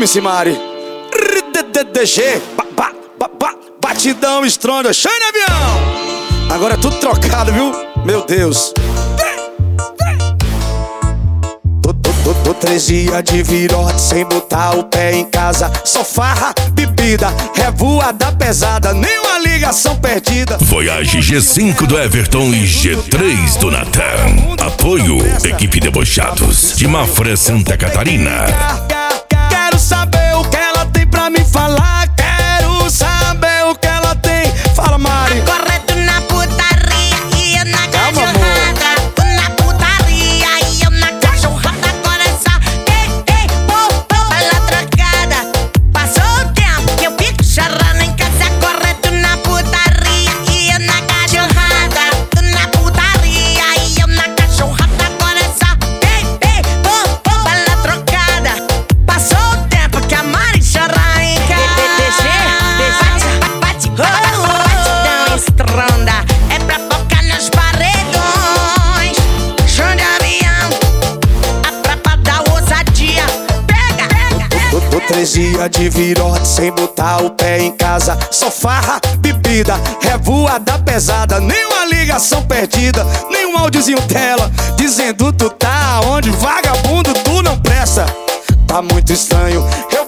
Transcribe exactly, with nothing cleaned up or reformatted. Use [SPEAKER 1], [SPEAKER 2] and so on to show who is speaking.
[SPEAKER 1] M C Mari D D G Batidão estronda, cheio de avião. Agora é tudo trocado, viu? Meu Deus. Tô, tô, tô, tô três dias de virote sem botar o pé em casa. Só farra, bebida, revoada pesada, nenhuma ligação perdida.
[SPEAKER 2] Voyage G cinco do Everton e G três do Natan. Apoio, equipe Debochados de Mafra, Santa Catarina.
[SPEAKER 1] Quero saber o que ela tem pra me falar. Quero saber o que ela tem. Fala, Mari.
[SPEAKER 3] Correto na putaria e eu na cachorrada. Tu na putaria e eu na cachorrada. Agora é só ei, ei, pô, pô, bala trocada. Passou o tempo que eu fico chorando em casa. Correto na putaria e eu na cachorrada. Tu na putaria e eu na cachorrada. Agora é só ei, ei, pô, pô, bala trocada. Passou o tempo que a Mari chora em casa. Batidão estronda, é pra focar nos paredões. Chão de avião, a prapa da ousadia. Pega, pega,
[SPEAKER 1] Tô, tô três dias de virote sem botar o pé em casa. Só farra, bebida, revoada pesada, nenhuma ligação perdida, nenhum áudiozinho dela dizendo tu tá onde, vagabundo, tu não presta. Tá muito estranho, eu